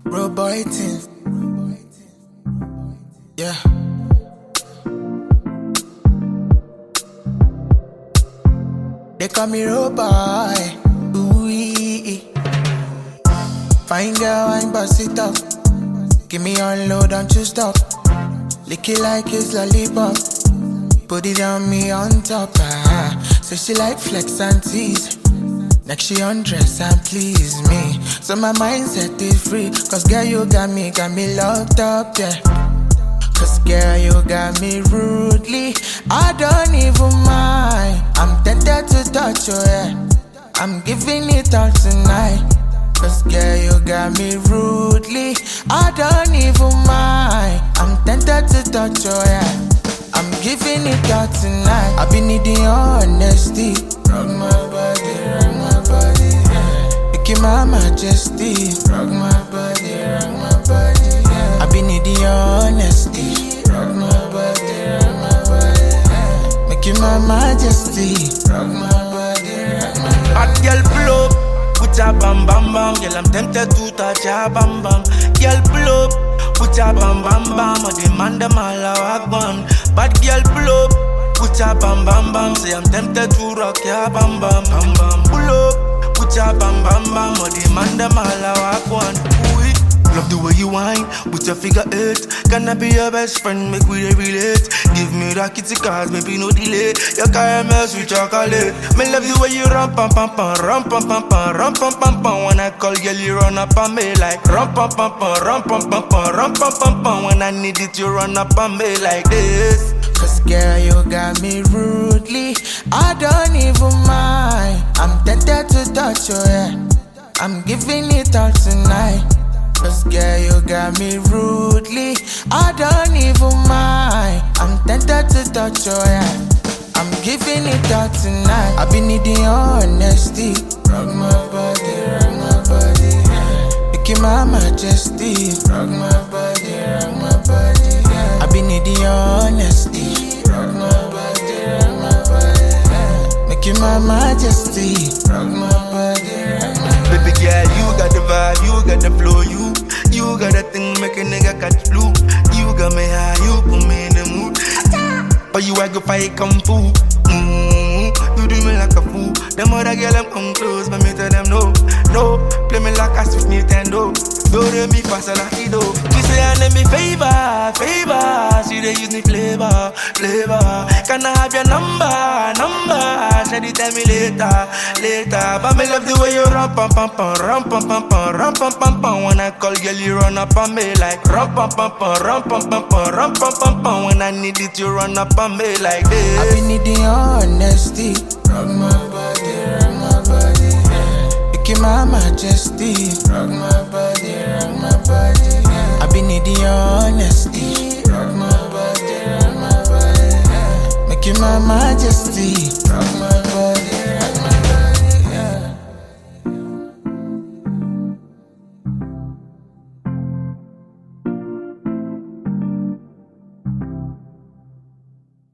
Bro boy thing. Yeah. They call me Road Boy. Ooh-wee. Fine girl, I ain't bust it up. Give me unload, don't you stop. Lick it like it's lollipop. Put it on me on top. So she like flex and tease. Next she undress and please me. So my mindset is free. Cause girl, you got me locked up, yeah. Cause girl, you got me rudely. I don't even mind. I'm tempted to touch you, yeah. I'm giving it all tonight. Cause girl, you got me rudely. I don't even mind. I'm tempted to touch you, yeah. I'm giving it all tonight. I be needing your honesty. Rock my body, yeah. Making my majesty. Rock my body, yeah. I be needing your honesty. Rock my body, yeah. Making my majesty. Rock my body, yeah. Hot girl pull up, put your bam bam bam. Girl, I'm tempted to touch your bam bam. Girl pull up, put your bam bam bam. I demand them all I walk one. Bad girl pull up, put your bam bam bam. Say I'm tempted to rock your bam bam bam bam. Pull up, put your bam bam bam. I demand them all I walk one. Ooh, love the way you whine with your figure eight. Can I be your best friend? Make we relate. Give me that kitty cars, maybe no delay. Your caramels with chocolate. Me love the way you run pam pam pam, run pam pam pam, run pam pam pam. When I call girl, you run up on me like run pam pam pam, run pam pam pam, run pam pam pam. When I need it, you run up on me like this. Cause girl, you got me rudely. I don't even mind. I'm tempted to touch you, yeah. I'm giving it all tonight. Cause girl, you got me rudely. I don't even mind. I'm tempted to touch you, yeah. I'm giving it all tonight. I be needing your honesty. Rock my body, yeah. Making my majesty. Rock my body, yeah. I be needing your honesty. Rock my body, yeah. Making my majesty. Rock my body, yeah. Baby girl, you got the vibe, you got the flow, you got that thing make a nigga catch blue. You got me high, you put me in the mood. But you I go fight kung fu. You do me like a fool. Them other girl them come close, but me tell them no, no. Play me like a Super Nintendo. Do re mi fa sol la si do. She say I need me favor. She dey use me flavor. Can I have your number? She dey tell me later. But me love the way you run pam pam pam, run pam pam pam, run pam pam pam. When I call girl, you run up on me like run pam pam pam, run pam pam pam, run pam pam pam. When I need it, you run up on me like this. I be needing your honesty. Rock my body, yeah. Making my majesty. Rock my body, yeah. I be needing your honesty. Rock my body, yeah. Making my majesty.